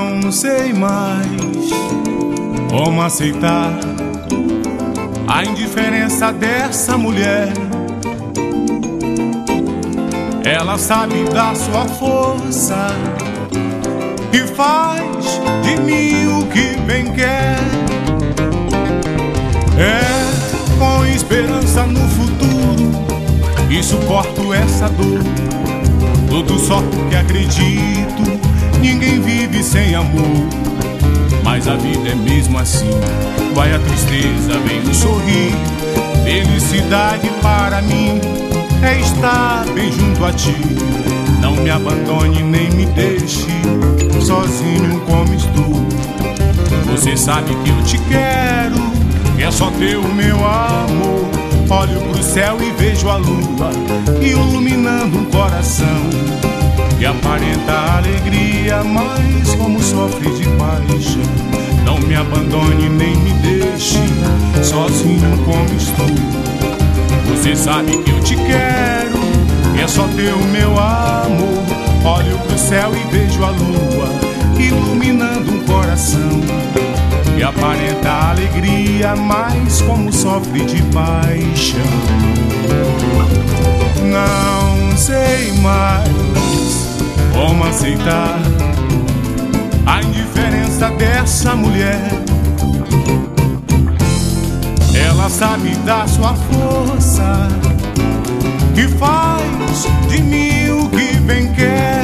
Não sei mais como aceitar a indiferença dessa mulher. Ela sabe da sua força e faz de mim o que bem quer. É com esperança no futuro e suporto essa dor. Tudo só porque acredito, ninguém vive sem amor. Mas a vida é mesmo assim, vai a tristeza, vem o sorrir. Felicidade para mim é estar bem junto a ti. Não me abandone nem me deixe sozinho como estou. Você sabe que eu te quero, é só teu meu amor. Olho pro céu e vejo a lua iluminando um coração que aparenta alegria, mas como sofre de paixão. Não me abandone nem me deixe sozinho como estou. Você sabe que eu te quero, é só teu meu amor. Olho pro céu e vejo a lua iluminando um coração que aparenta alegria, mas como sofre de paixão. Não sei mais como aceitar a indiferença dessa mulher. Ela sabe da sua força que faz de mim o que bem quer.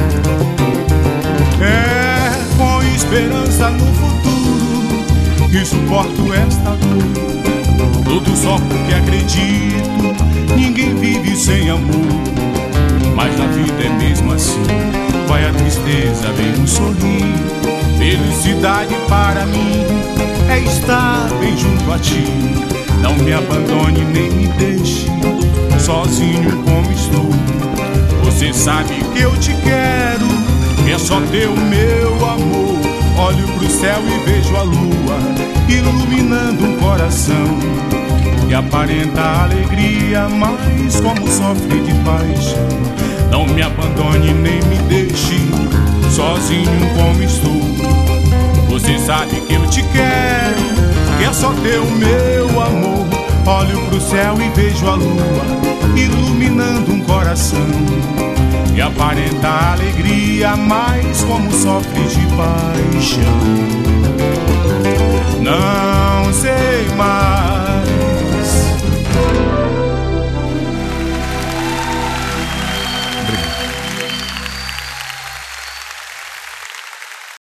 É com esperança no futuro que suporto esta dor. Tudo só porque acredito, ninguém vive sem amor. Mas na vida é mesmo assim, vai a tristeza, vem um sorrir. Felicidade para mim é estar bem junto a ti. Não me abandone nem me deixe sozinho como estou. Você sabe que eu te quero, é só teu meu amor. Olho pro céu e vejo a lua iluminando um coração que aparenta alegria, mas como sofre de paixão. Não me abandone nem me deixe sozinho como estou. Você sabe que eu te quero, que é só teu meu amor. Olho pro céu e vejo a lua iluminando um coração que aparenta alegria, mas como sofre de paixão.